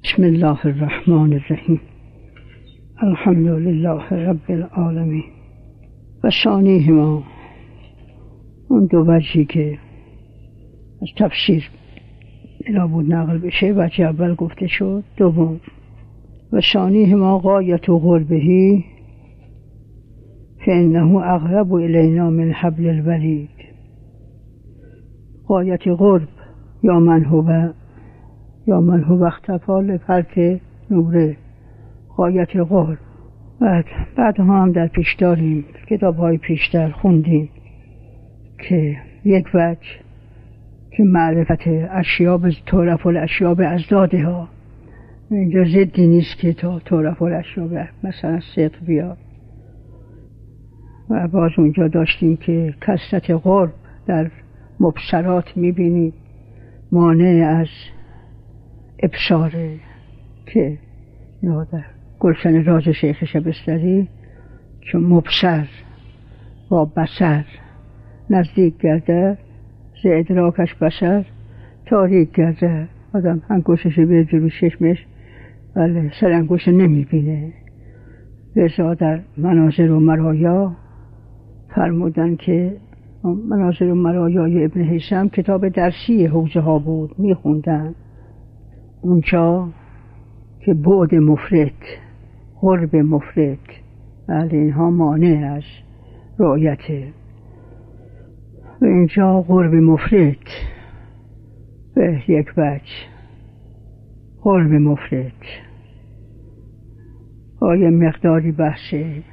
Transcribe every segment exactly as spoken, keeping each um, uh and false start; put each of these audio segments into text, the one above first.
بسم الله الرحمن الرحیم. الحمد لله رب العالمین. و ثانیهما، اون دو وجهی که از تفسیر الا بود نقل بشه، وجه اول گفته شد. دوم، و ثانیهما غایت قربه فانه اقرب الینا من حبل الورید. غایت قرب یا من هو یا من هو اختفا لفرق نوره. غایت قرب بعد بعد هم در پیش داریم، کتاب های پیشتر خوندیم که یک وجه که معرفت اشیاء به تعرف الاشیاء به ازداده ها، اینجا ضدی نیست که تا تعرف الاشیاء به مثلا صدق بیاد. و باز اونجا داشتیم که کثرت قرب در مبصرات میبینی مانع از ابصاره، که یا در گلشن راز شیخ شبستری که مبصر با بصر نزدیک گرده ز ادراکش بصر تاریک گرده. آدم انگشتش به جلو چشمش ولی سر انگشت نمیبینه. لذا در مناظر و مرایا فرمودن که مناظر و مرایای ابن هیثم کتاب درسی حوزه ها بود، میخوندن اونجا که بعد مفرط، قرب مفرط، ولی اینها مانع از رؤیته. و اینجا قرب مفرط به یک وجه، قرب مفرط آیه مقداری بحث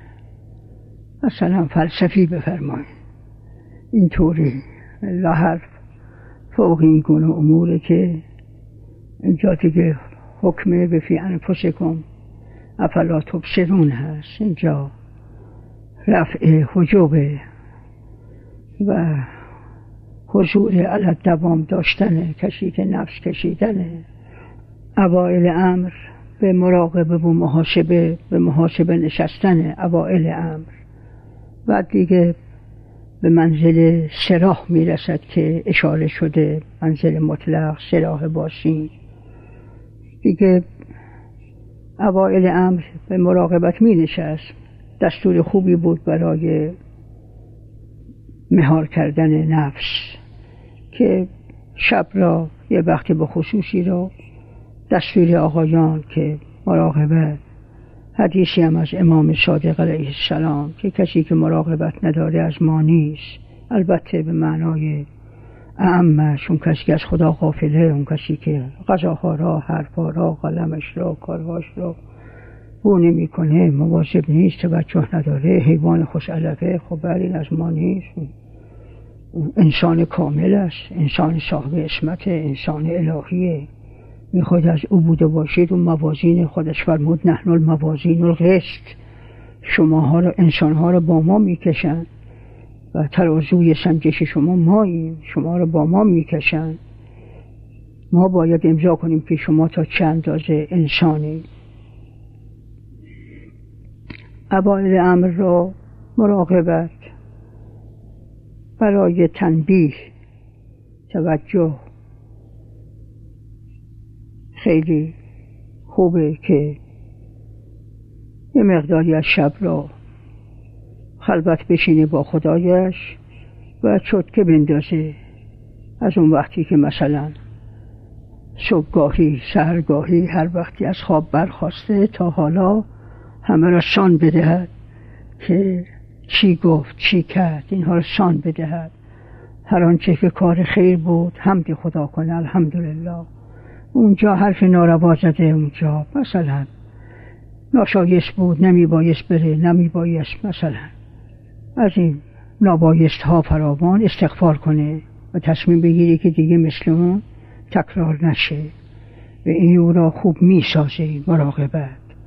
مثلا فلسفی بفرمایید، اینطوری لا حرف فوق این گونه اموره که اینجا دیگه حکمه به فی انفسکم افلا تبصرون هست. اینجا رفع حجوبه و حضور علی دوام داشتنه، کشیک نفس کشیدنه. اوائل امر به مراقبه و محاسبه به محاسبه نشستنه اوائل امر. بعد دیگه به منزل سراح میرسد که اشاره شده، منزل مطلق، سراح باسین. دیگه اوائل امر به مراقبت می نشست. دستور خوبی بود برای مهار کردن نفس که شب را یه وقتی به خصوصی را دستور آقایان که مراقبت. حدیثی هم از امام صادق علیه السلام که کسی که مراقبت نداره از ما نیست، البته به معنای اعمش، اون کسی که از خدا غافله، اون کسی که غذاها را، حرفها را، قلمش را، کارهاش را بو نمی کنه، مواظب نیست، توجه نداره، حیوان خوش علفه، خب برین از ما نیست. انسان کامل است، انسان صاحب عصمت، انسان الهیه، میخواد از او بوده باشید. و موازین خودش فرمود نحن الموازین القسط، شماها را، انسانها را با ما میکشن و ترازوی سنجش شما ماییم، شما را با ما میکشن. ما باید امضا کنیم که شما تا چه اندازه انسانی. اوائل امر را مراقبت برای تنبیه، توجه خیلی خوبه که یه مقداری از شب را خلوت بشینه با خدایش و چرتکه بندازه از اون وقتی که مثلا صبحگاهی، سحرگاهی، هر وقتی از خواب برخاسته تا حالا همه را شان بدهد که چی گفت، چی کرد، اینها را شان بدهد. هر آنچه که کار خیر بود حمد خدا کنه، الحمدلله. اونجا حرف ناروا زده، اونجا مثلا ناشایست بود، نمی بایست بره، نمی بایست، مثلا از این نابایست ها فراوان استغفار کنه و تصمیم بگیری که دیگه مثل اون تکرار نشه. و این او را خوب می سازه. مراقبت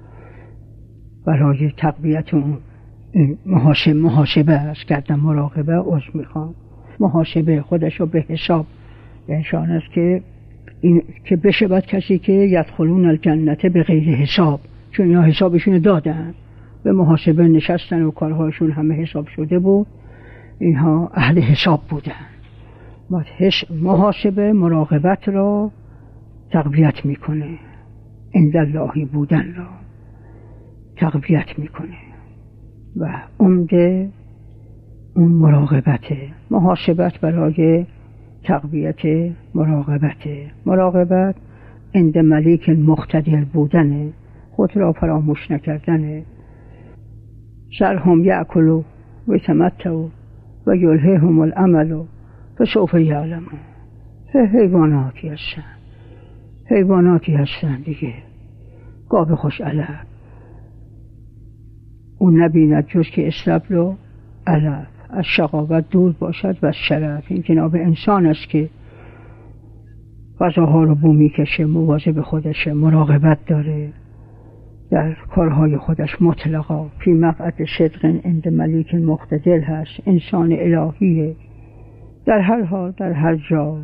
برای تقویت اون محاسبه محاسبه است. کردن مراقبه عذر میخوام، محاسبه خودش رو به حساب انشان است که این که بشه بعد کسی که یدخلون الجنت به غیر حساب، چون یا حسابشون دادن، به محاسبه نشستن و کارهاشون همه حساب شده بود، اینها اهل حساب بودن. محاسبه مراقبت را تقویت میکنه. عند اللهی بودن را تقویت میکنه و عمده اون مراقبته. محاسبت برای تقویت مراقبته. مراقبت عند ملیک مقتدر بودنه، خود را فراموش نکردنه. ذرهم یأکلوا و یتمتعوا و یلههم الامل فسوف یعلمون. حیواناتی هستن حیواناتی هستن دیگه، گاو خوش علف اون نبیند جز که استبل و علف، از شقاوت دور باشد و از شرف. این جناب انسان است که غذاها رو بو میکشه، مواظب خودشه، مراقبت داره در کارهای خودش مطلقا. فی مقعد صدق عند ملیک مقتدر هست، انسان الهیه در هر حال در هر جا.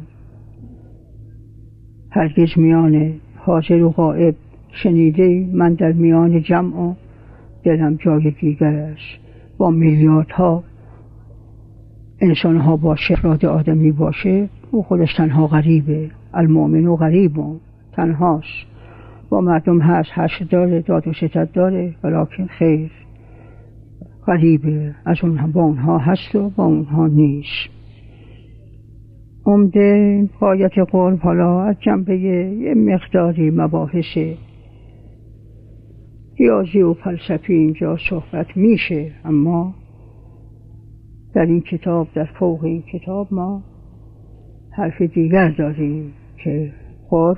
هرگز میان حاضر و غائب شنیده من در میان جمع و دلم جای دیگر است. با میلیاردها انسان ها باشه، افراد آدمی باشه، او خودش تنها غریبه. المؤمن و غریب تنهاست. با مردم هست، حشر داره، داد و ستد داره، ولیکن خیر غریبه. از اونها با اونها هست و با اونها نیست. عمده غایت قرب حالا از جنبه یه مقداری مباحث ریاضی و فلسفی اینجا صحبت میشه، اما در این کتاب، در فوق این کتاب، ما حرف دیگر داریم که قرب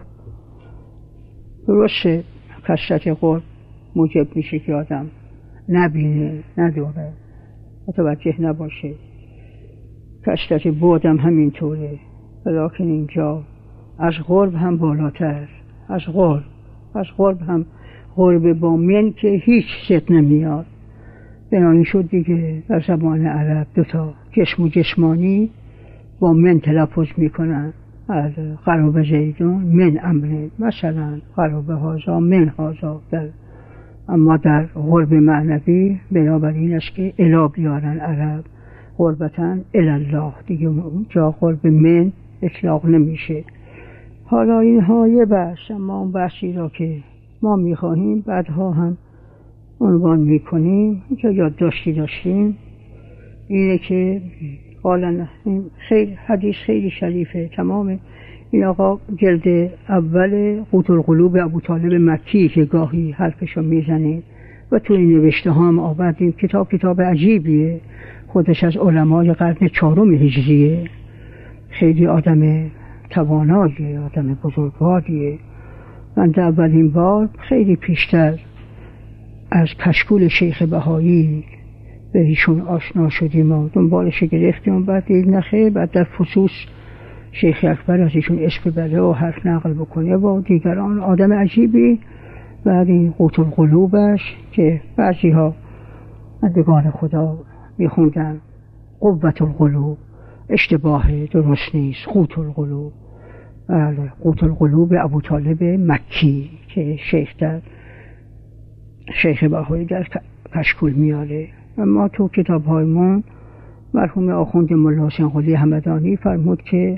درسته. کثرت قرب موجب میشه که آدم نبینه، نداره، متوجه نباشه. کثرت بعدم همینطوره، ولیکن اینجا از قرب هم بالاتر، از قرب از قرب هم قرب با من که هیچ ست نمیاد. بنابراین شد دیگه در زبان عرب دوتا جسم و جسمانی با من تلفظ میکنن. از قرب زیدون من امره، مثلا قرب هازا من هازا در. اما در قرب معنوی بنابراین است که الا بیارن عرب قربتن الالله دیگه، اونجا قرب من اطلاق نمیشه. حالا اینها یه بحث، اما اون بحثی را که ما میخواهیم بعدها هم عنوان میکنیم. اینجا یادداشتی داشتیم اینه که قالن خیلی حدیث خیلی شریفه. تمام این آقا جلد اول قوت القلوب ابوطالب مکی که گاهی حرفشو میزنه و تو این نوشته ها هم آوردیم. کتاب کتاب عجیبیه، خودش از علمای قرن چهارم هجریه. خیلی آدم تواناییه، آدم بزرگواریه. من در اولین بار خیلی پیشتر از کشکول شیخ بهایی به ایشون آشنا شدیم و دنبالش گرفتیم. بعد دید نخیر، بعد در فصوص شیخ اکبر از ایشون اسم بره و حرف نقل بکنه و دیگران. آدم عجیبی. بعد این قوت القلوبش که بعضی ها بندگان خدا میخوندن قوت القلوب، اشتباه، درست نیست. قوت القلوب، بله، قوت القلوب ابوطالب مکی که شیخ در شیخ بهایی در کشکول میاره. اما تو کتاب های من مرحوم آخوند ملا حسین قلی همدانی فرمود که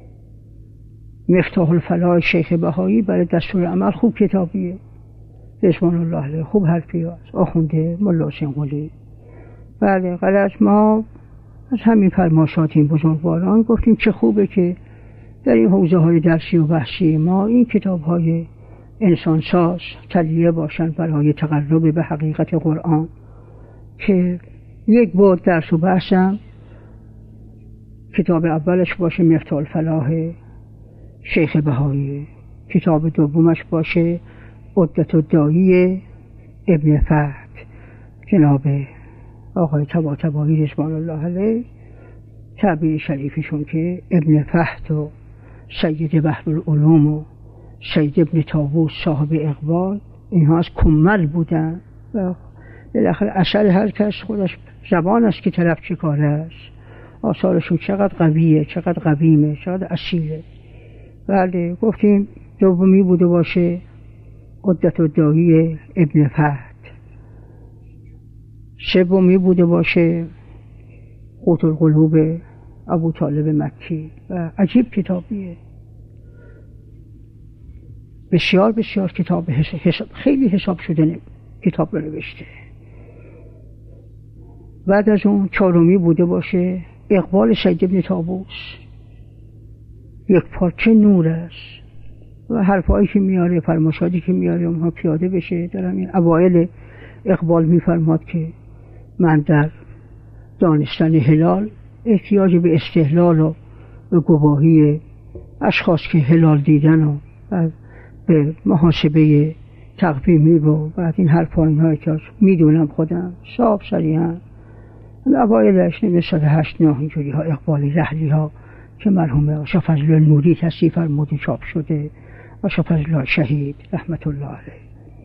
مفتاح الفلاح شیخ بهایی برای دستور عمل خوب کتابیه، رضوان الله علیه، خوب حرفی هست. آخوند ملا حسین قلی. بله، غلط. ما از همین فرماشات این بزرگواران گفتیم چه خوبه که در این حوزه های درسی و بحثی ما این کتاب های انسانساز تلیه باشن برای تقرب به حقیقت قرآن. که یک بعد درس و بحثم کتاب اولش باشه مفتاح الفلاح شیخ بهایی، کتاب دومش باشه عدت الداعی ابن فهد جناب آقای طباطبایی رضوان الله علیه. تعبیر شریفشون که ابن فهد و سید بحرالعلوم و سید ابن طاووس صاحب اقبال، اینها از کمل بودن و بالاخره اثر هر کس خودش زبان است که طرف چه کاره است. آثارشون چقدر قویه، چقدر قویمه، چقدر اصیله. بله، گفتیم دومی بوده باشه عدت الداعی ابن فهد، سومی بوده باشه قوت القلوب ابوطالب مکی و عجیب کتابیه. بسیار بسیار کتاب حساب خیلی حساب شده کتاب رو نوشته. بعد از اون چهارمی بوده باشه اقبال سید ابن طاووس، یک پارچه نور است و حرفایی که میاره، فرمایشاتی که میاره اونها پیاده بشه. در همین اوایل اقبال میفرماد که من در دانستن هلال احتیاج به استحلال و به گواهی اشخاص که هلال دیدن و بعد به محاسبه تقویمی و بعد این حرفا اینها که میدونم خودم صاف صریحا اوایلش نمیشه هشت نه اینجوری ها اقبالی رحلی ها که مرحوم آقا فضل نوری تصحیح فرموده چاپ شده، آقا فضل شهید رحمت الله علیه.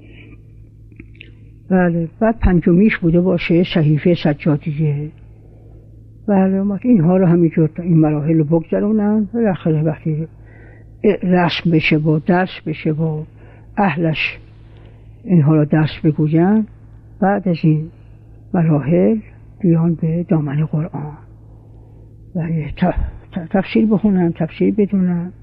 بله. بعد پنجمیش بوده باشه صحیفه سجادیه. بله. اینها رو همینجور این مراحل رو بگذرونن و بالاخره وقتی رسم بشه و درس بشه و اهلش اینها رو درس بگوین، بعد از این مراحل بیان به دامن قرآن و تفسیر بخونن، تفسیر بدونن.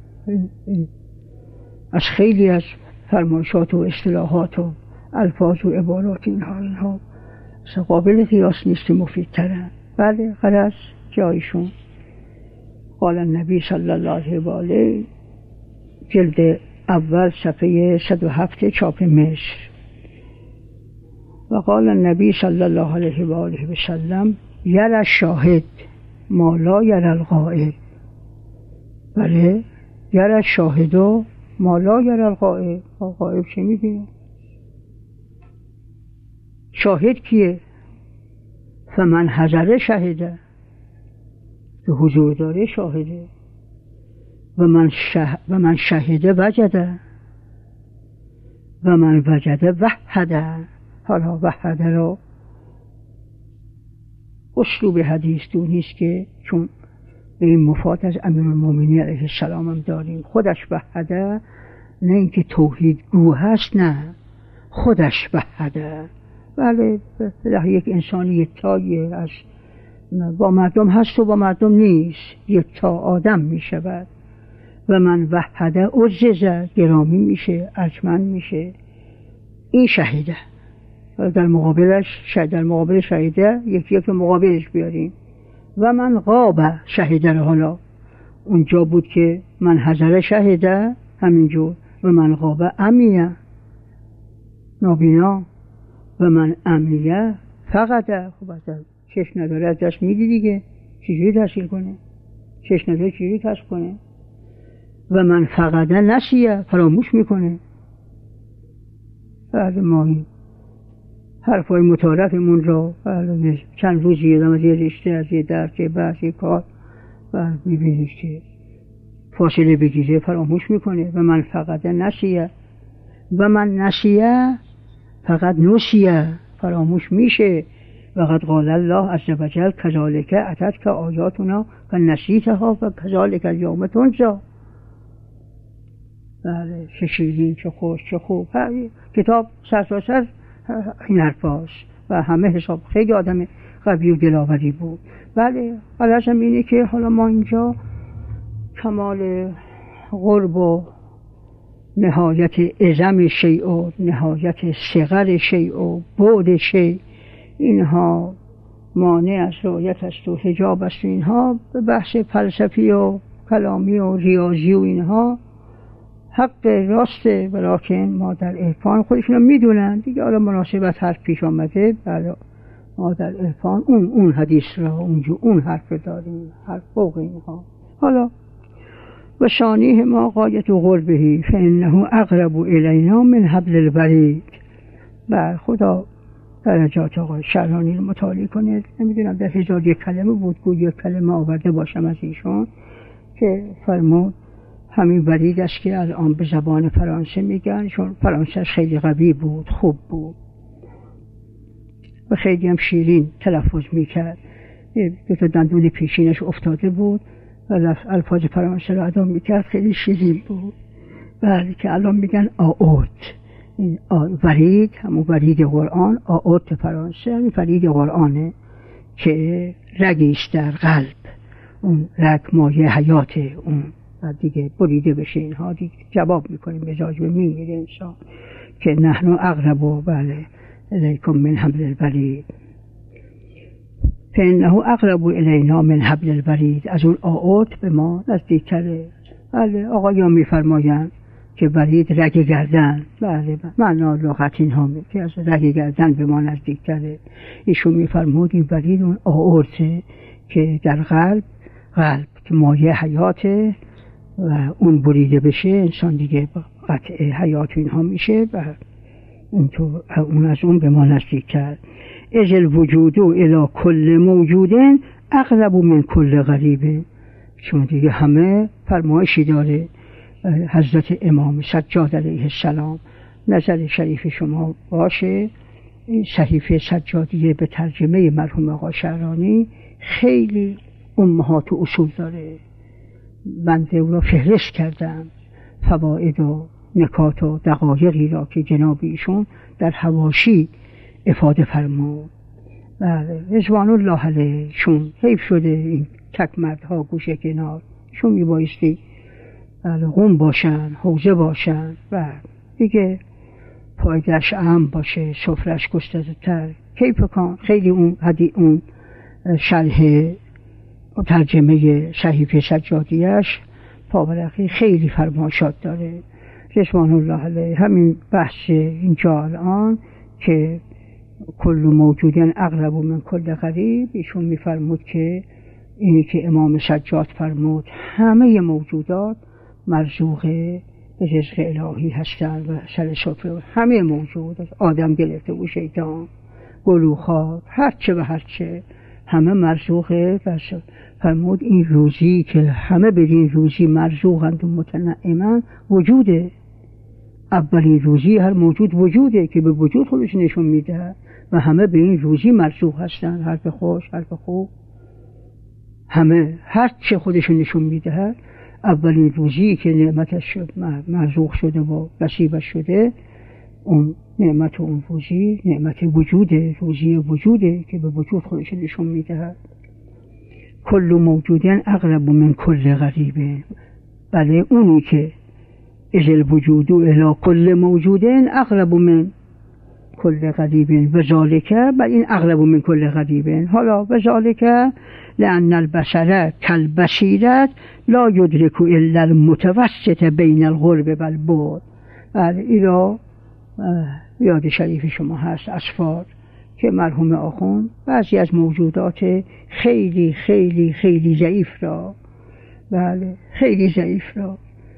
از خیلی از فرمایشات و اصطلاحات و الفاظ و عبارات اینها اینها قابل قیاس نیست، مفیدترن. بله. غرض جایشون قال النبی صلی الله علیه و آله جلد اول صفحه صد و هفت چاپ مصر. و قال النبی صلی الله علیه و آله و سلم یر شاهد ما لا یر الغائب. بله. یر شاهد و ما لا یر الغائب. غائب چه میبینه؟ شاهد کیه؟ فمن حضر شهده، که حضور داره شاهده. و من, شه... و من شهده وجده و من وجده وحده. حالا وحده را اسلوب حدیث دونیست که چون به این مفاد از امیرالمومنین علیه السلام هم داریم. خودش وحده، نه اینکه توحید گو هست، نه خودش وحده. بله. یک انسانی یکتاییه، از با مردم هست و با مردم نیست، یکتا آدم می شود. و من وحده عزیزه، گرامی میشه، ارجمند میشه. این شهیده. در مقابلش شهید، در مقابل شهیده یکی یک مقابلش بیاریم. و من غاب شهیده رو، حالا اونجا بود که من حضر شهیده همینجور. و من غاب امیه، نابینا. و من امیه فقط. خب از چشم نداره از دست میدی دیگه، چجوری تحصیل کنه؟ چشم نداره چجوری کسب کنه؟ و من فقط نسیه، فراموش میکنه. بعد ما این حرفای متعارفمون را چند روز یادم از یه رشته، از یه درس، یه بحث، یه کار، و میبینید که فاصله بگیره فراموش میکنه. و من فقط نسیه و من نسیه فقط نسیه، فراموش میشه. و قد قال الله عز وجل کذالک اتتک آیاتنا و نسیتها و کذالک الیوم تنسی. بله. چه شیرین، چه خوش، چه خوب. کتاب سرتاسر این حرفاست و همه حساب خیلی آدم قوی و دلاوری بود. بله. غرضم اینه که حالا ما اینجا کمال قرب و نهایت عظم شیء و نهایت صغر شیء و بعد شیء، اینها مانع از رؤیت است و حجاب است. اینها به بحث فلسفی و کلامی و ریاضی و اینها حق راسته، ولیکن ما در عرفان خودشون رو میدونن دیگه. حالا مناسبت حرف پیش آمده، بله ما در عرفان اون اون حدیث را اونجا اون حرف داریم، حرف فوق اینها. حالا و شانیه ما غایت و قربهی فانه اقرب الینا من حبل الورید. بر خدا درجات آقای شعرانی رو مطالعه کنید. نمیدونم در هزار یک کلمه بود، گوی یک کلمه آورده باشم از ایشون که فرمود همین ورید است که الان به زبان فرانسه میگن، چون فرانسه خیلی قوی بود، خوب بود و خیلی هم شیرین تلفظ میکرد. دو تا دندون پیشینش افتاده بود و الفاظ فرانسه رو ادا میکرد، خیلی شیرین بود. بله. که الان میگن آوت. این ورید همون ورید قرآن، آوت فرانسه همین ورید قرآنه که رگیست در قلب. اون رگ مایه حیات اون و دیگه بریده بشه اینها، دیگه جواب میکنیم مزاج به میمیره انسان که نحن اقرب و بله الیکم من حبل الورید فانه اقرب الینا من حبل الورید، از اون آوت به ما نزدیکتره. بله آقایان میفرمایند که ورید رگ گردن، بله معنا لغت اینها می که از رگ گردن به ما نزدیکتره. ایشون میفرمود این ورید اون آورته که در قلب، قلب که مایه حیاته و اون بریده بشه انسان دیگه قطع حیات اینها میشه و اینطور اون از اون به ما نزدیکتر. از الوجود الی کل موجودن اقرب من کل غریبه، چون دیگه همه فرمایشی داره حضرت امام سجاد علیه السلام. نظر شریف شما باشه صحیفه سجادیه به ترجمه مرحوم آقا شعرانی خیلی امهات و اصول داره. بنده او را فهرست کردم، فواید و نکات و دقایقی را که جناب ایشون در حواشی افاده فرمود. بله رضوان الله علیه چون حیف شده این تک مردها گوشه کنار، چون میبایستی بله قوم باشن، حوزه باشن و دیگه پایدش اهم باشه، سفرش گسترده تر. کیف کن خیلی اون حدی اون شرح و ترجمه صحیفه سجادیش پاورقی خیلی فرمایشات داره رضوان الله علیه. همین بحث اینجا الان که کل موجودن اقرب من کل غریب، ایشون میفرمود که اینی که امام سجاد فرمود همه موجودات مرزوق به رزق الهی هستند و سر سفره همه موجود، آدم گرفته و شیطان گلوخار هرچه و هرچه همه مرزوقه. و فرمود این روزی که همه بدین روزی مرزوقند و متنعمند وجوده. اولین روزی هر موجود وجوده که به وجود خودش نشون میده و همه به این روزی مرزوق هستن، حرف خوش حرف خوب همه هر چه خودشون نشون میده. اولین روزی که نعمتش مرزوق شده و نصیبش شده اون نعمت و اون روزی نعمت وجوده، روزی وجوده که به وجود خودش نشون میده. کل موجودن اقرب من کل غریبه، بله اونی که از الوجود الی کل موجودن اقرب من کل غریبه و ذالک، بل این اقرب من کل غریبه. حالا و ذالک لأن البشر کالبصیرة لا یدرک الا المتوسط بین القرب و البعد. بله اینا یاد شریف شما هست اسفار که مرحوم آخوند بعضی از موجودات خیلی خیلی خیلی ضعیف را، بله خیلی ضعیف را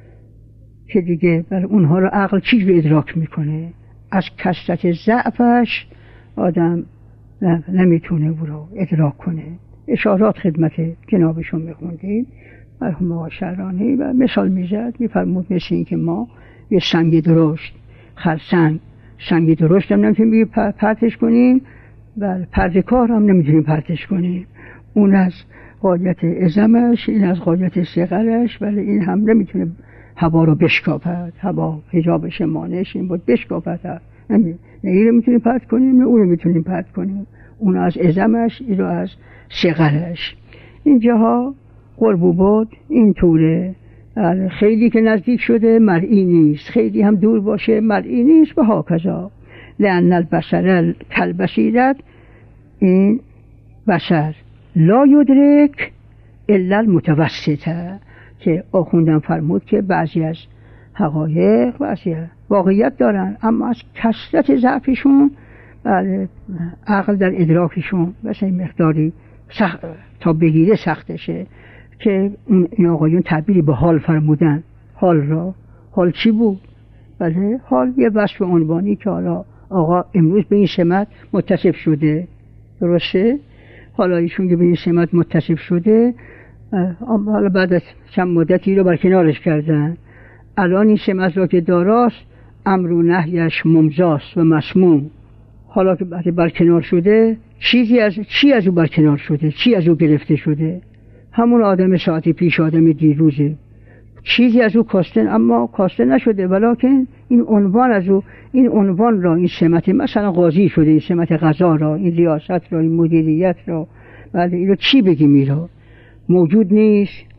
که دیگه بر اونها رو عقل چیز رو ادراک میکنه، از کثرت ضعفش آدم نمیتونه او رو ادراک کنه. اشارات خدمت جنابشون میخوندیم مرحوم آقا شعرانی و مثال میزد، میفرمود مثل این که ما یه سنگ درشت، خرسنگ سنگ درشت هم نمیتونیم پرتش کنیم و پرده‌کار هم نمیتونیم پرتش کنیم، اون از غایت عظمش این از غایت صغرش، ولی این هم نمیتونه هوا رو بشکافد، هوا حجابش مانعش این بود بشکافد، نه این رو میتونیم پرت کنیم نه اون رو میتونیم پرت کنیم، اون از عظمش این رو از صغرش. اینجاها قرب و بعد این طوره، خیلی که نزدیک شده مرئی نیست، خیلی هم دور باشه مرئی نیست و هاکذا. لأن البشر کالبصیرة، این بشر لا یدرک الا المتوسطه که آخوندم فرمود که بعضی از حقایق بعضی واقعیت دارن اما از کثرت ضعفشون بله عقل در ادراکشون مثلا مقداری سخت تا بگیره سختشه که این آقایون تعبیری به حال فرمودن. حال را حال چی بود؟ بله حال یه وصف عنوانی که حالا آقا امروز به این سمت متصف شده، درسته؟ حالا ایشون که به این سمت متصف شده حالا بعد از چند مدتی رو برکنارش کردن، الان این سمت را که داراست امر و نهیش ممزاست و مسموم. حالا که بعد برکنار شده چیزی از چی از او برکنار شده، چی از او گرفته شده؟ همون آدم ساعتی پیش، آدم دیروزه، چیزی از او کاسته اما کاسته نشده، ولیکن این عنوان از او، این عنوان را، این سمت مثلا قاضی شده، این سمت قضا را، این ریاست را، این مدیریت را، بله این رو چی بگیم؟ این را موجود نیست،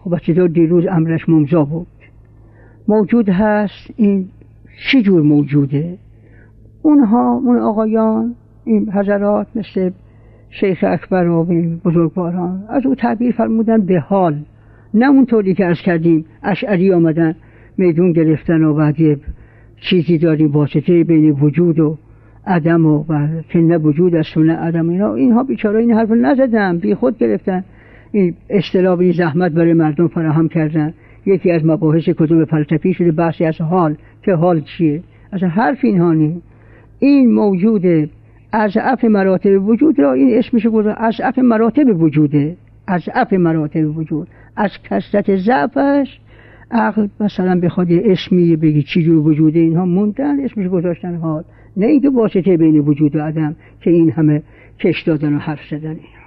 خب چطور دیروز امرش ممضا بود؟ موجود هست. این چی جور موجوده؟ اونها اون آقایان این حضرات مثل شیخ اکبر و بزرگواران از او تعبیر فرمودن به حال، نه اونطوری که عرض کردیم اشعری آمدن میدون گرفتن و بعد یه چیزی داریم واسطه بین وجود و عدم و که نه وجود است و نه عدم. اینا اینها بیچاره این حرف نزدن، بی خود گرفتن این اصطلاح این زحمت برای مردم فراهم کردن. یکی از مباحث کتب فلسفی شده بحثی از حال، که حال چیه؟ اصلا حرف اینها نیست. این موجود اضعف مراتب وجود را این اسمش گذاشت اضعف مراتب وجوده، اضعف مراتب وجود. از کثرت ضعفش عقل مثلا بخواد یه اسمی بگی چی جور وجوده، اینها موندن اسمش گذاشتن حال، نه اینکه واسطه بین وجود و عدم که این همه کش دادن و حرف زدن. اینا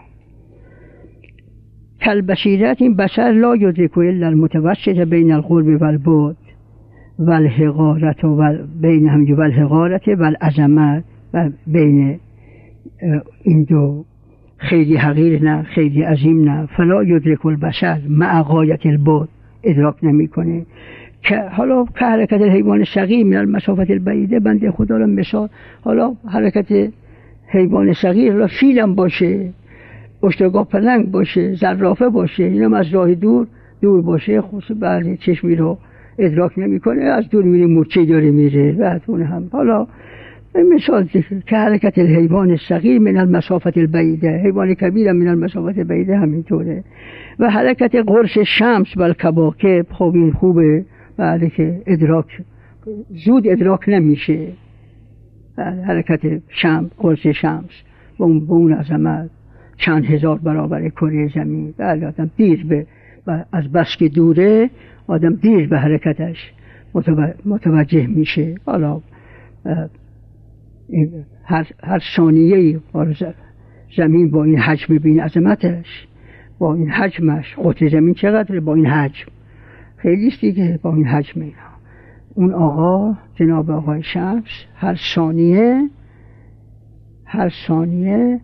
کل بصیرت، این بصر لا یدرک الا المتوسط بین القرب و البعد و الحقارت و بین هم و الحقارت و العظمت، و بین این دو خیلی حقیر نه خیلی عظیم نه. فلا یدرک البصر مع غایت البعد، ادراک نمیکنه. که حالا که حرکت حیوان صغیر من المسافت البعیده، بنده خدا را مثال، حالا حرکت حیوان صغیر را فیلم باشه، اشترگاه پلنگ باشه، زرافه باشه، اینم از راه دور دور باشه، خصوص بله چشمی رو ادراک نمیکنه، از دور میره مورچه داره میره. بعد اون هم حالا مثال ذکر که حرکت الحیوان صغیر من المسافت البعیده، حیوان کبیر من المسافت البعیده همینطوره. و حرکت قرص شمس و الکواکب، خب این خوبه، بعد که ادراک زود ادراک نمیشه. بعد حرکت شمس، قرص شمس با اون عظمت چند هزار برابر کره زمین، بعد آدم دیر به از بس که دوره آدم دیر به حرکتش متوجه میشه. حالا هر, هر ثانیه‌ای زمین با این حجم، ببین عظمتش، با این حجمش، قطر زمین چقدره با این حجم، خیلی است دیگه با این حجم. اینا اون آقا جناب آقای شمس هر ثانیه هر ثانیه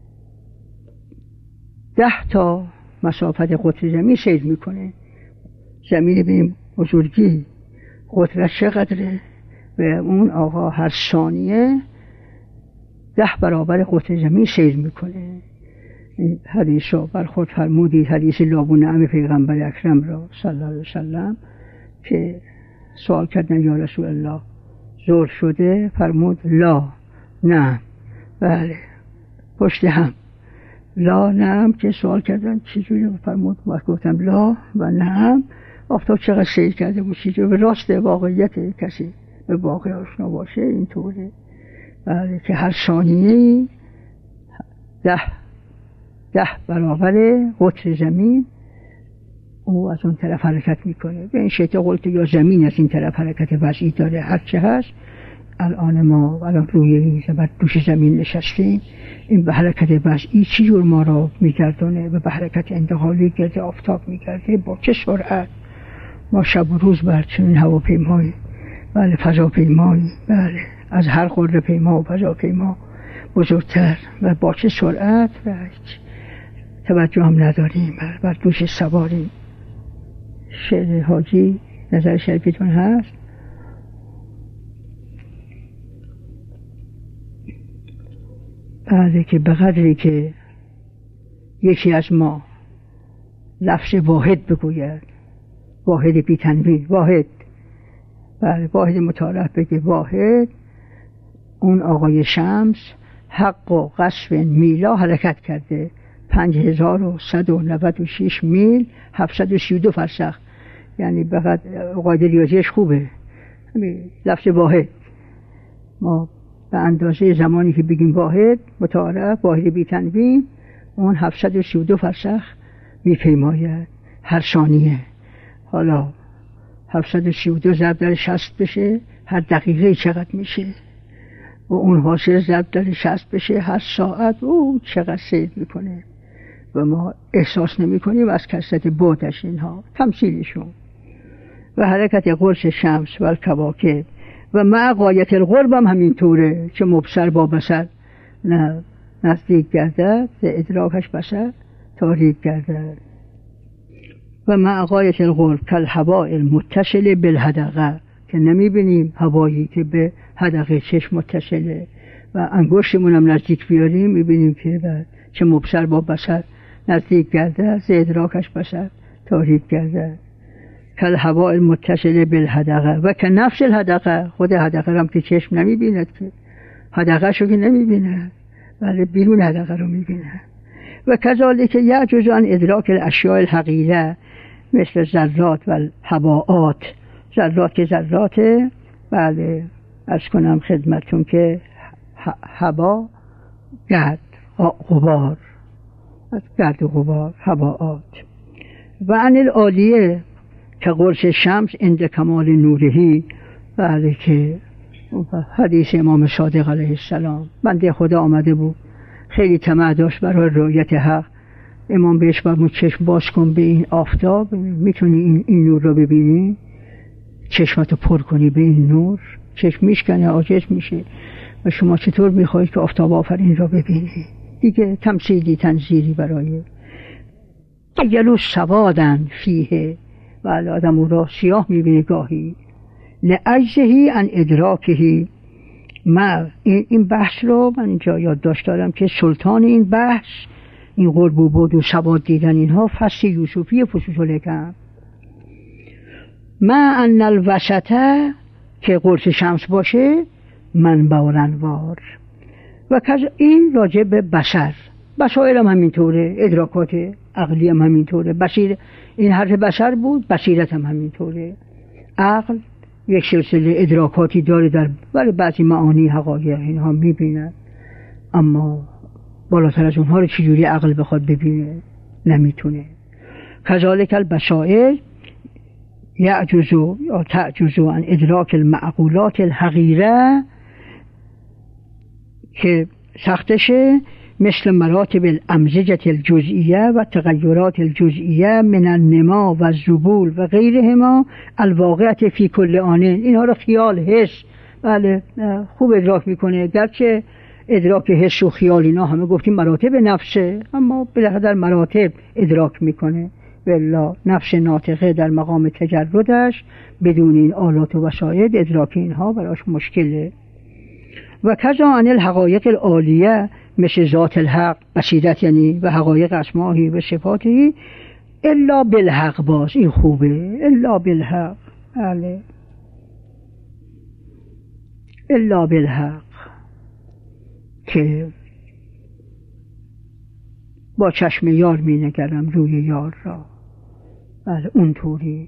ده تا مسافت قطر زمین سیر میکنه. زمین به این بزرگی قطرش چقدره؟ و اون آقا هر ثانیه ده برابر قطر زمین سیر میکنه. این حدیث رو بر خود فرمودید، حدیث لابو نعم پیغمبر اکرم را صلی الله علیه وسلم، که سوال کردن یا رسول الله زور شده؟ فرمود لا نعم. بله پشت هم لا نعم، که سوال کردن چجوری؟ فرمود گفتم لا و نعم. آفتاب چقدر سیر کرده بود، چجوری؟ به راست واقعیت کسی به واقع آشنا باشه اینطوره. بله که هر ثانیه ده ده برابر قطر زمین او از اون طرف حرکت میکنه. به این شیطه قلت یا زمین از این طرف حرکت وضعی داره، هرچه هست. الان ما الان روی این زبر دوش زمین نشستیم، این به حرکت وضعی چی جور ما را میگردونه و به حرکت انتقالی گرد آفتاب میگرده، با چه سرعت ما شب و روز بر چنین هواپیمایی، بله فضاپیمایی، بله از هر قاره پیما و فضاپیما بزرگتر و با چه سرعت و توجه هم نداریم، بر دوش سواریم. شعر حاجی نظر شریفتون هست؟ بله که به قدری که یکی از ما لفظ واحد بگوید، واحد بی تنوین، واحد، بله واحد متعارف بگه واحد، اون آقای شمس حق و قصف میلا حرکت کرده، پنج هزار و صد و نود و شش میل هفتصد و سی و دو فرسخ. یعنی بقید قاعده ریاضیش خوبه، لفظ واحد ما به اندازه زمانی که بگیم واحد متعارف، واحد بی تنوین، اون هفتصد و سی و دو فرسخ میپیماید هر ثانیه. حالا هفتصد و سی و دو ضرب در شصت بشه هر دقیقه چقدر میشه؟ و اون حاصل ضرب در شصت بشه هر ساعت، او چقدر سیر میکنه و ما احساس نمی کنیم از کثرت بعدش. اینها تمثیلشون. و حرکت قرص شمس و الکواکب و مع غایت القرب هم همینطوره، که مبصر با بصر نه نزدیک گردد، ادراکش بصر تاریک گردد. و مع غایة القرب کالهواء المتصل بالحدقه، که نمیبینیم هوایی که به حدقه چشم متصله و انگشتمون هم نزدیک بیاریم میبینیم که چه مبصر با بصر نزدیک گرده، ز ادراکش بصر تاریک گرده. کالهواء المتصل بالحدقه و که نفس الحدقه، خود حدقه هم که چشم نمیبیند، که حدقه شو که نمیبیند ولی بیرون حدقه رو میبیند. و کذالک یعجز عن ادراک الاشیاء الحقیره مثل ذرات و الهواءات. ذرات که ذراته، بله عرض کنم خدمتون که هوا گرد، غبار، از گرد و غبار، هواءات. و عن العالیه که قرص شمس عند کمال نورهی، بله که حدیث امام صادق علیه السلام، بنده خدا آمده بود خیلی طمع داشت برای رؤیت حق. امام بهش فرمود چشم باز کن به این آفتاب، میتونی این, این نور رو ببینی، چشمتو پر کنی به این نور، چشم میشکنه، عاجز میشه. و شما چطور میخواهید که آفتاب آفرین را ببینی؟ دیگه تمثیلی تنظیری برای یلو سوادن فیه، و آدم او را سیاه میبینه گاهی، لعجزهی عن ادراکهی. من این بحث رو من اینجا یادداشت دارم که سلطان این بحث، این قرب و بعد و سواد دیدن، اینها فصل یوسفی فصوص الحکم. ما ان الوسطه که قرص شمس باشه منبع الانوار. و این راجع به بصر، بصائر هم همینطوره، ادراکات عقلی هم همینطوره. بصیر این حرف بصر بود، بصیرت هم همینطوره. عقل یک سلسله ادراکاتی داره در برای بعضی معانی حقایق اینها میبینه، اما بالاتر از اونها رو چجوری عقل بخواد ببینه؟ نمیتونه. کذالک البصائر یعجز یا تعجز عن ادراک المعقولات الحقیره، که سختشه، مثل مراتب الامزجه الجزئیه و تغیرات الجزئیه من النما و الزبول و غیرهما الواقعه فی کل آن. اینها رو خیال، حس، بله خوب ادراک میکنه. گرچه ادراک حس و خیال اینا همه گفتیم مراتب نفسه، اما بالاخره در مراتب ادراک میکنه. والله نفس ناطقه در مقام تجردش بدون این آلات و وسایل ادراک اینها براش مشکله. و کذا عن الحقایق العالیه مثل ذات الحق، بصیرت یعنی، و حقایق اسماهی و صفاتی، الا بالحق. باز این خوبه، الا بالحق، بله الا بالحق، که با چشم یار می نگرم روی یار را، بله اونطوری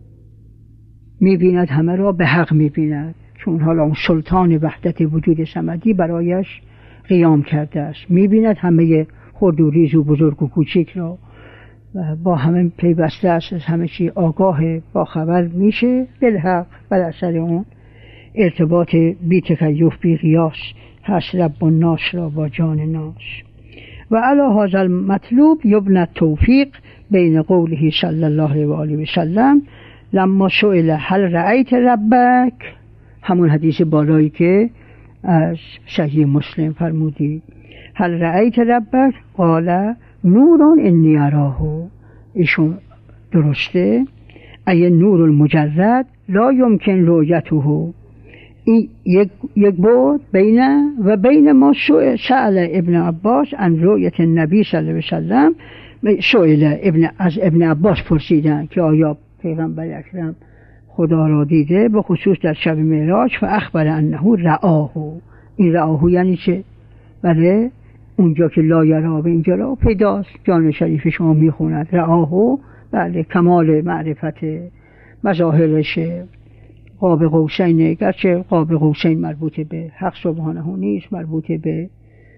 می بیند، همه را به حق می بیند، چون حالا اون سلطان وحدت وجود صمدی برایش قیام کرده است. می بیند همه خرد و ریز و بزرگ و کوچک را، و با همه پیوسته است، از همه چی آگاه، با خبر میشه بالحق. بر اثر اون ارتباط بی تکیف بی قیاس هست رب الناس را با جان ناس. و علی هذا المطلوب یبنى التوفیق بین قوله صلی الله علیه و آله و سلم لما سئل هل رأیت ربک، همون حدیث بالایی که از صحیح مسلم فرمودی، هل رأیت ربک قال نور انی اراه. ایشون درسته، ای نور المجرد لا یمکن رؤیته. این یک یک بود بین و بین ما سأل ابن عباس عن رؤیت النبی صلی الله علیه و سلم. سئل ابن از ابن عباس پرسیدن که آیا پیغمبر اکرم خدا را دیده، به خصوص در شب معراج، و اخبر انه رآه. این رآه یعنی چه؟ بله اونجا که لا یرا و اینجا را پیداست. جان شریف شما میخوند رآه، بله کمال معرفت، مظاهرشه قاب قوسین. گرچه قاب قوسین مربوط به حق سبحانه نیست، مربوط به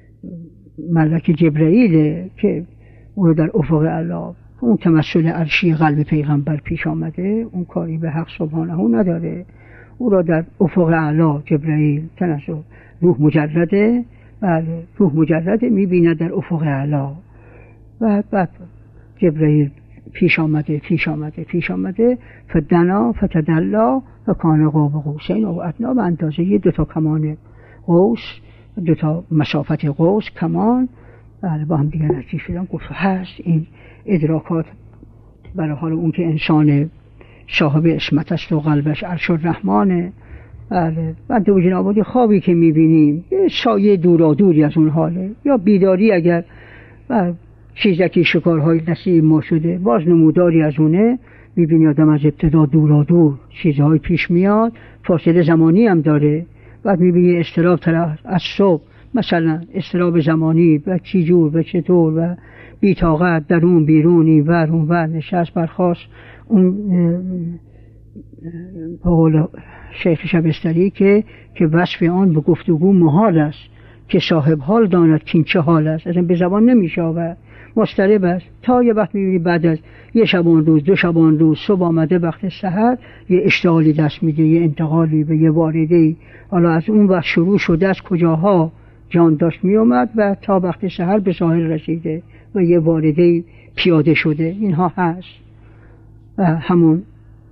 ملک جبرئیل که او در افق اعلی، اون تمثل عرشی قلب پیغمبر پیش آمده، اون کاری به حق سبحانه نداره. او را در افق اعلی جبرئیل تناسب روح مجرده، بله روح مجرده میبینه در افق اعلی، و بعد جبرئیل پیش آمده پیش آمده پیش آمده فدنا فتدلا و کان قاب قوسین و ادنا، به اندازه دو تا کمان قوس، دو تا مسافت قوس کمان، بله با هم دیگر نزدیک شدن. گفت هست این ادراکات برای حال اون که انسان صاحب عصمت است و قلبش عرش الرحمنه. بله بعد دو جنابادی خوابی که میبینیم یه سایه دورا دوری از اون حاله، یا بیداری اگر چیزکی شکارهای نصیب ما شده باز نموداری از اونه. میبینی آدم از ابتدا دورا دور چیزهای پیش میاد، فاصله زمانی هم داره. بعد میبینی استراب طرف از صبح مثلا استراب زمانی و چی جور و چطور و بی‌طاقت درون بیرون این ور اون ور نشست برخاست. اون قول شیخ شبستری که که وصف آن به گفتگو محال است، که صاحب حال داند که این چه حال است، اصلا به زبان نمیشه و مضطرب است. تا یه وقت میبینی بعد از یه شبان روز دو شبان روز صبح آمده وقت سحر یه اشتغالی دست میده، یه انتقالی به یه واردهی، حالا از اون وقت شروع شده از کجاها جان داشت میومد و تا وقت سحر به ساحل رسیده و یه واردهی پیاده شده. اینها هست و همون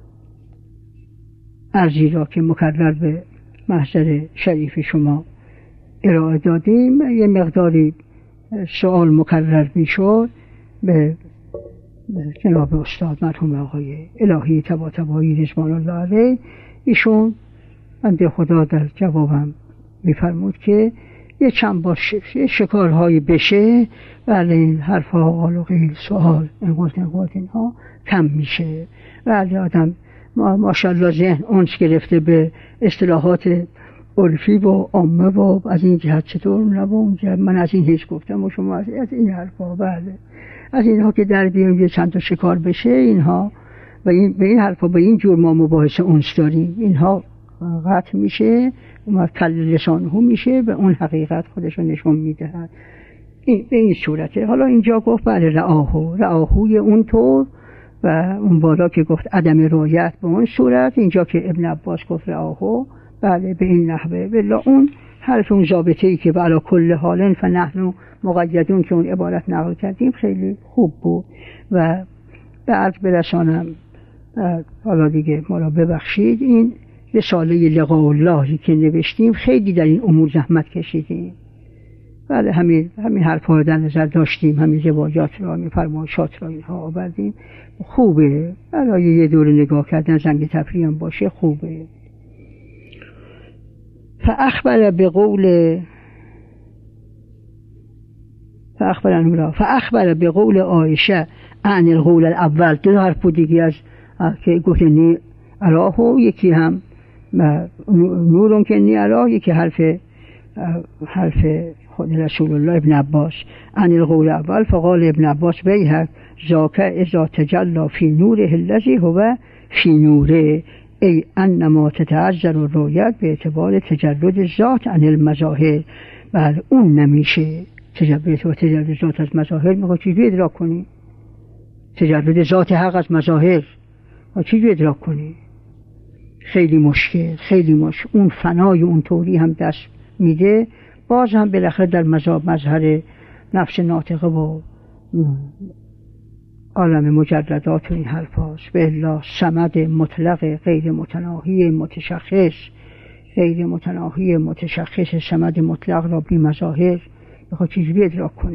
عرضی را که مکرر به محضر شریف شما ارائه دادیم یه مقداری سوال مکرر میشد به جناب استاد مرحوم آقای الهی طباطبایی رضوان الله علیه. ایشون بنده خدا در جوابم میفرمود که یه چند بار شکارهایی بشه ولی این حرفها قال و قیل سوال انقلت انقلت اینها کم میشه. ولی آدم ماشاءالله ذهن اونس گرفته به اصطلاحات عرفی و عامه و از این جهت چطور نه و اون جهت من از این هیچ گفتم و شما از این حرفا. بله از اینها که در بیایم یه چند تا شکار بشه اینها و این به این حرفا به این جور ما مباحثه اونس داریم، اینها قطع میشه و کل لسانه میشه به اون حقیقت خودشو نشون میدهد. این به این صورته. حالا اینجا گفت بله رعاهو رعاهوی اون طور و اون بالا که گفت عدم رعایت به اون صورت، اینجا که ابن عباس گفت رعاهو بله به این نحوه. بلا اون حرف اون ضابطه‌ای که علی کل حال فنحن مقیدون که اون عبارت نقل کردیم خیلی خوب بود و به عرض برسانم حالا دیگه ما را ببخشید. این رساله لقاء اللهی که نوشتیم خیلی در این امور زحمت کشیدیم. بله همین همین حرفا رو در نظر داشتیم، همین روایات را همین فرمایشات را اینها آوردیم. خوبه برای یه دور نگاه کردن زنگ تفریح هم باشه خوبه. فاخبر بقول فاخبر نورا فاخبر بقول عایشه عن القول الاول. دو حرف دیگه از که گفتنی اراهو، یکی هم نورون که نی اراه، یکی حرف حرف خود رسول الله ابن عباس عن القول الاول. فقال ابن عباس بیهک ذاک اذا تجلی فی نوره الذی هو فی نوره ای انما تتعذر الرؤیت به اعتبار تجرد ذات عن المظاهر. بله اون نمیشه تجرد و تجرد ذات از مظاهر. میخوای چیزی ادراک کنی تجرد ذات حق از مظاهر؟ چیزی ادراک کنی؟ خیلی مشکل خیلی مشکل. اون فنای اون طوری هم دست میده، باز هم بالاخره در مظهر نفس ناطقه و عالم مجردات و این حرف هاست. به الله صمد مطلق غیر متناهی متشخص، غیر متناهی متشخص صمد مطلق را بی مظاهر بخواد چیزی ادراک کنه.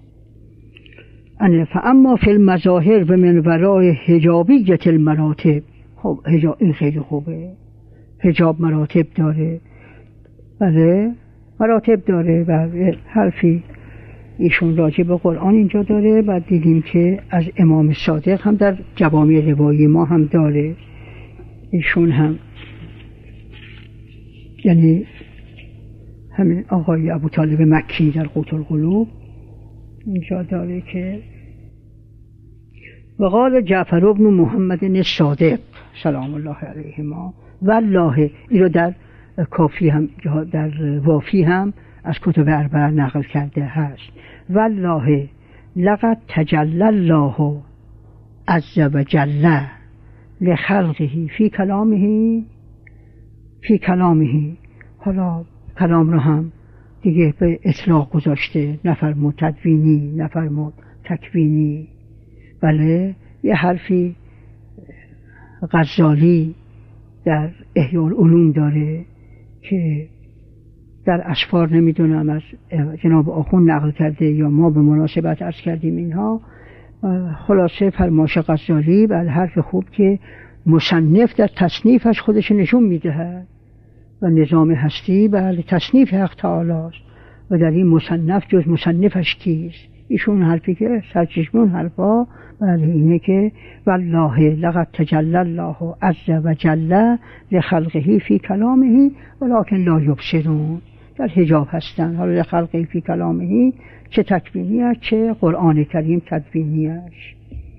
ان فاما فی المظاهر و من ورای حجابیت المراتب. خب حجاب این خیلی خوبه، حجاب مراتب داره. بله مراتب داره و حرفی ایشون راجع به قرآن اینجا داره. بعد دیدیم که از امام صادق هم در جوامع روایی ما هم داره. ایشون هم یعنی همین آقای ابوطالب مکی در قوت القلوب اینجا داره که وقال جعفر بن محمد الصادق سلام الله علیهما والله. این رو در کافی هم در وافی هم از کتب اربعه نقل کرده هست. والله لقد تجلی الله عز وجل لخلقه فی کلامه فی کلامه. حالا کلام رو هم دیگه به اطلاق گذاشته، نفرمود تدوینی نفرمود تکوینی. بله یه حرفی غزالی در احیاء العلوم داره که در اسفار نمیدونم از جناب آخوند نقل کرده یا ما به مناسبت عرض کردیم اینها. خلاصه فرمایش غزالی بر حرف خوب که مصنف در تصنیفش خودش نشون میدهد و نظام هستی بله تصنیف حق تعالی است و در این مصنف جز مصنفش کیست. ایشون حرفی که سرچشمون حرفا بله اینه که والله لقد تجلی الله عز و جل لخلقه فی کلامه ولکن لا یبصرون. در حجاب هستن. حالا لخلقه فی کلامه چه تکوینیش چه قرآن کریم تدوینیش.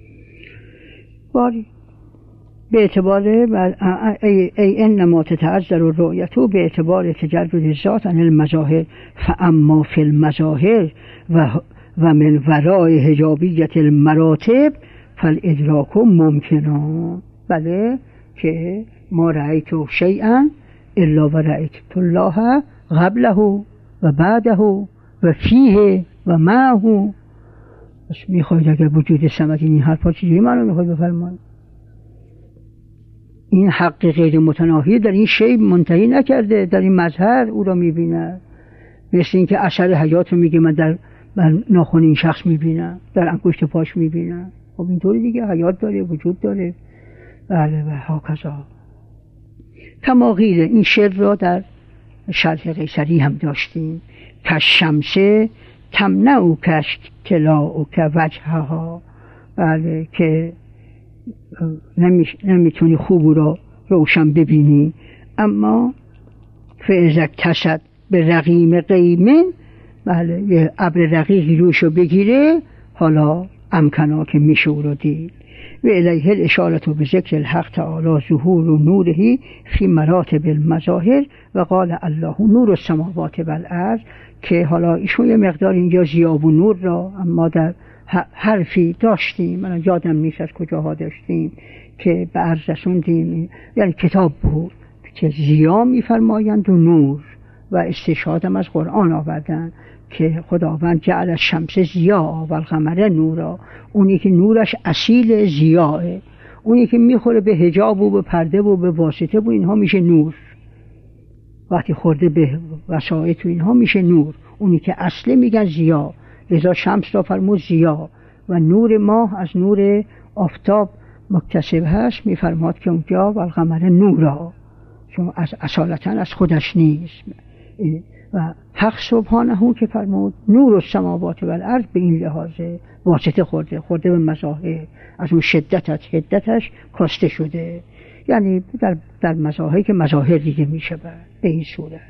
باری به اعتبار ای, ای انما تتعذر الرؤیتو به اعتبار تجرد ذات عن المظاهر فاما فی المظاهر و و من ورای حجابیت المراتب فالادراک ممکنون. بله که ما رأیت شیئا الا و رأیت الله قبله و بعده و فیه و معه. بس میخواید اگر وجود صمد این حرفا چیزی من رو میخواید بفرمایید؟ این حق غیر متناهی در این شی منتهی نکرده، در این مظهر او را میبینه. مثل این که اثر حیات رو میگه من در من ناخن این شخص میبینم، در انگشت پاش میبینم. خب اینطوری دیگه حیات داره، وجود داره. بله و هاکذا. کما قیل این شعر را در شرح قیصری هم داشتیم. کشمسه تمنعو کشت تلاعو که وجهها. بله که نمیتونی خوب را روشن ببینی، اما فعزک تسد به رقیم قیمن. بله یه ابر رقیقی روشو بگیره حالا امکنا که میشه او رو دید. و الیه الاشارت به ذکر الحق تعالی ظهور و نوره فی مراتب المظاهر و قال الله نور السماوات و الارض. که حالا ایشون یه مقدار اینجا ضیاب و نور را اما در حرفی داشتیم، من یادم نیست از کجاها داشتیم که به عرض رسوندیم، یعنی کتاب بود که ضیا میفرمایند و نور و استشهادم از قرآن آوردن که خداوند جعل الشمس ضیا و القمر نورا. اونی که نورش اصیل ضیاه، اونی که میخوره به حجاب و به پرده و به واسطه و اینها میشه نور. وقتی خورده به وسایط و اینها میشه نور. اونی که اصله میگن ضیا، لذا شمس را فرمود ضیا. و نور ماه از نور آفتاب مکتسب هست، میفرماد که اونجا و القمر نورا، چون از اصالتا از خودش نیست. و حق سبحانه که فرمود نور السماوات و الارض به این لحاظه واسطه خورده خورده به مظاهر، از اون شدتش حدتش کاسته شده، یعنی در, در مظاهر که مظاهر دیگه می شود به این صورت.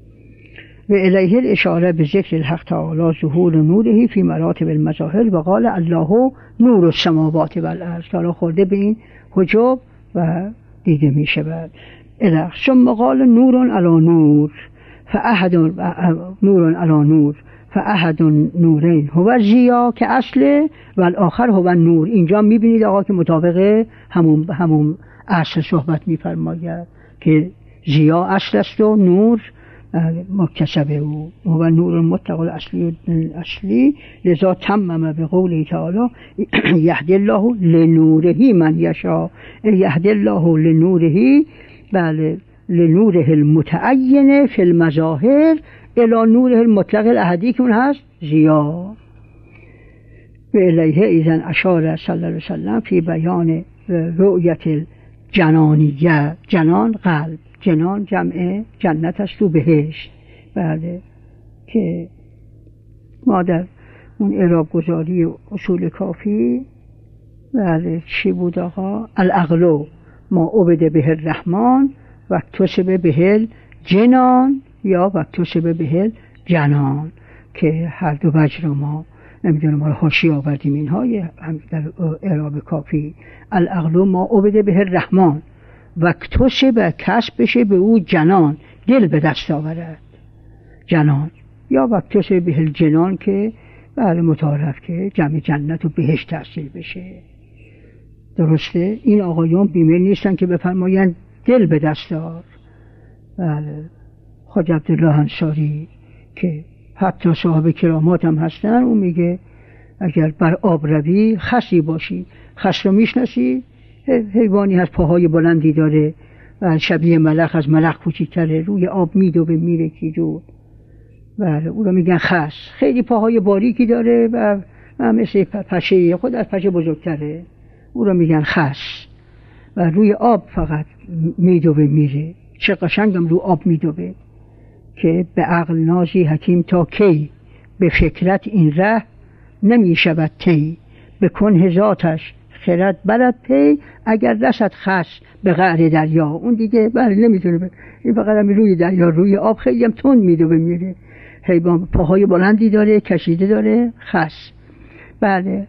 و الیه الاشاره به ذکر الحق تعالی ظهور نوره فی مراتب المظاهر و قال الله نور السماوات و الارض. حالا خورده به این حجاب و دیده می شود. الهی ثم قال نور علی نور فاحد نور علی نور فاحد نورین هو ضیا که اصل و الاخر هو نور. اینجا میبینید آقا که مطابق همون همون اصل صحبت میفرماید که ضیا اصل است و نور مکتسب او و نور مطلق الاصلی اصلی. لذا تمم به قوله تعالی یهدی الله لنوره من یشاء. یهدی الله لنوره بله لنوره المتعین فی المظاهر الی نوره المطلق الاحدی که اون هست ضیا. و الیه ایذن اشار صلی الله علیه وسلم فی بیان رؤیت الجنانیه. جنان قلب، جنان جمع جنت است و بهشت. بله که ما در اون اعراب گذاری اصول کافی بله چی بود آقا؟ العقل ما عبد به الرحمن و اکتسب به جنان یا و اکتسب به جنان که هر دو وجه رو ما نمیدونم ما حاشیه آوردیم اینها هم در اعراب کافی. العقل ما عبد به الرحمن و اکتسب کسب بشه به او جنان، دل به دست آورد جنان، یا و اکتسب به جنان که بله متعارف که جمع جنت و بهشت تحصیل بشه. درسته؟ این آقایون بیمیل نیستن که بفرمایند دل به دست آور. بله خواجه عبدالله انصاری که حتی صاحب کرامات هم هستن، اون میگه اگر بر آب روی خسی باشی، خس رو میشناسی؟ حیوانی هست پاهای بلندی داره و شبیه ملخ، از ملخ کوچیک‌تره، روی آب میدوه میره کی جو. بله اون رو میگن خس. خیلی پاهای باریکی داره و و مثل پشه، خود از پشه بزرگتره، او رو میگن خس و روی آب فقط میدوه میره. چه قشنگم رو آب میدوه که به عقل نازی حکیم تا کی، به فکرت این ره نمیشود تی، به کنه ذاتش خرد برد پی، اگر رسد خس به قعر دریا. اون دیگه بله نمیتونه ب... این فقط هم روی دریا روی آب خیلی هم تند میدوه میره. حیوان پاهای بلندی داره، کشیده داره، خس. بله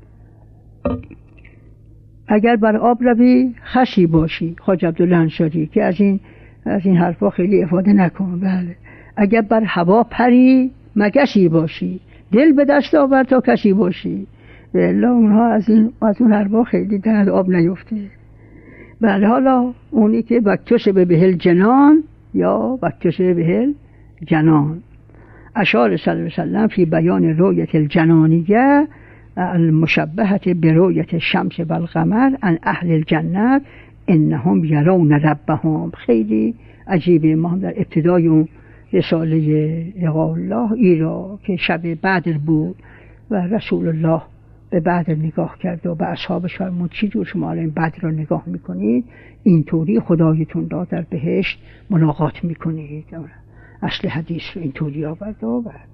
اگر بر آب روی خسی باشی، خواجه عبدالله انصاری که از این از این حرفا خیلی افاده نکن. بله اگر بر هوا پری مگسی باشی، دل به دست آور تا کسی باشی. بله اونها از این از اون حرفا خیلی در آب نیفته. بله حالا اونی که وکتسب بهل جنان یا وکتسب بهل جنان، اشار صلی الله علیه وسلم فی بیان رؤیت الجنانیه المشبهت برؤیت الشمس و القمر عن اهل الجنت انهم یرون ربهم. خیلی عجیبه. ما هم در ابتدای اون رساله لقاء الله ای را که شب بدر بود و رسول الله به بدر نگاه کرد و به اصحابش فرمود چی جور شما این بدر را نگاه میکنید، اینطوری خدایتون را در بهشت ملاقات میکنید. اصل حدیث رو اینطوری آورد و بعد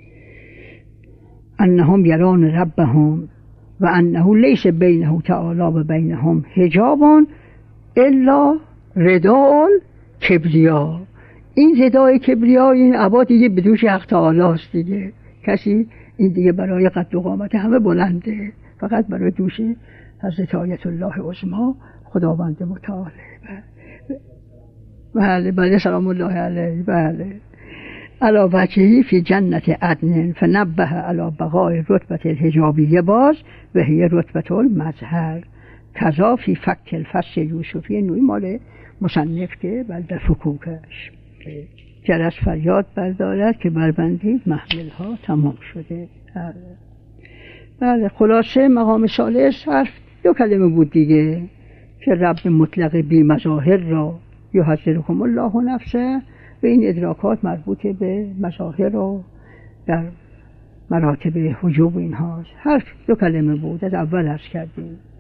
انهم یرون ربهم و انه لیس بینه تعالی و بینهم حجاب الا رداء کبریا. این ردای کبریا، این عبا دیگه به دوش حق تعالی است دیگه. کسی این دیگه برای قد و قامت همه بلنده، فقط برای دوش حضرت آیت الله عظما خداوند متعال. بله بله سلام الله علیه. بله علا وجهی فی جنت عدن فنبه علا بقای رتبت الحجابیه باز و هی رتبت المظهر کذا فی فک الفصل یوسفی. نوعی مال مصنف که بل در فکوکش جرس فریاد بردارد که بربندید محمل ها تمام شده. بله خلاصه مقام ثالث حرف دو کلمه بود دیگه که رب مطلق بی مظاهر را یحذرکم الله نفسه و این ادراکات مربوط به مظاهر و در مراتب حجوب اینهاست. حرف دو کلمه بود، از اول عرض کردیم.